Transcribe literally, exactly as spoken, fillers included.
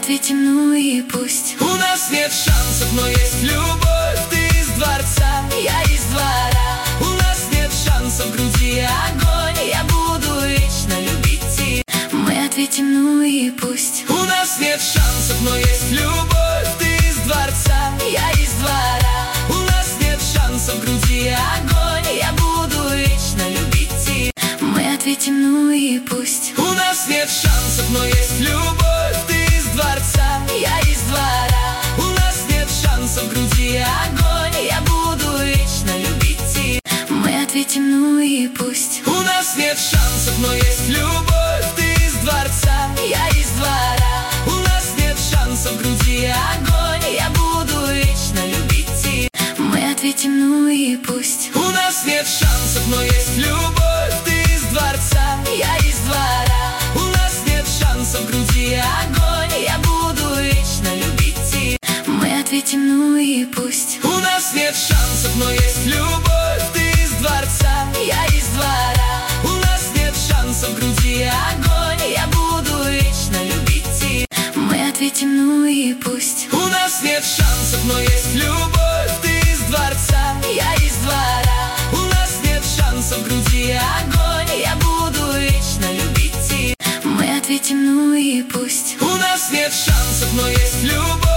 ответим, ну и пусть. У нас нет шансов, но есть любовь. Ты из дворца, я из двора. у нас нет шансов, в груди огонь. Я буду вечно любить тебя. Мы ответим, ну и пусть. У нас нет шансов, но есть любовь. Ты из дворца, я из двора. у нас нет шансов, в груди огонь. Я буду вечно любить тебя. Мы ответим, ну и пусть. У нас нет шансов, но есть любовь. Ты из дворца, я из двора. у нас нет шансов, в груди огонь. Я буду вечно любить тебя. Мы ответим, ну и пусть. У нас нет шансов, но есть любовь. Ты из дворца, я из двора. у нас нет шансов, в груди огонь. Я буду вечно любить тебя. Мы ответим, ну и пусть. У нас нет шансов, но есть любовь. Ты из дворца, я из двора. у нас нет шансов, в груди огонь. Я буду вечно любить тебя. Мы ответим, ну и пусть. У нас нет шансов, но есть любовь. Ты из дворца, я из двора. у нас нет шансов, в груди огонь. Я буду вечно любить тебя. Мы ответим, ну и пусть. У нас нет шансов, но есть любовь. Ты из дворца, я из двора. у нас нет шансов, в груди огонь. Я буду вечно любить тебя. Мы ответим, ну и пусть. У нас нет шансов, но есть любовь.